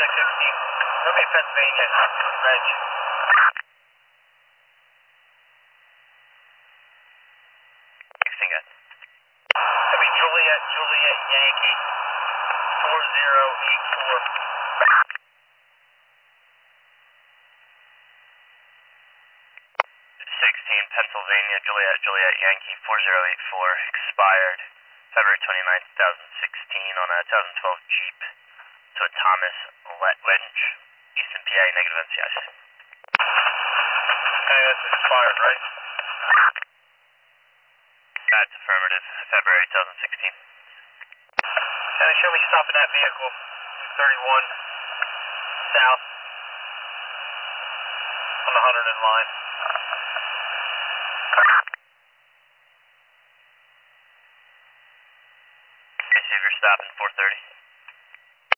616. Roommate, Pennsylvania. Reg. Juliet, Yankee, 4084. 16, Pennsylvania, Juliet, Yankee, 4084, expired February 29th, 2016 on a 2012 Jeep. To a Thomas Lynch, Easton, PA, negative NCS. Okay, that's expired, right? That's affirmative, February 2016. And show me stopping that vehicle, 231 south on the 100 in line. Receiver stopping 430.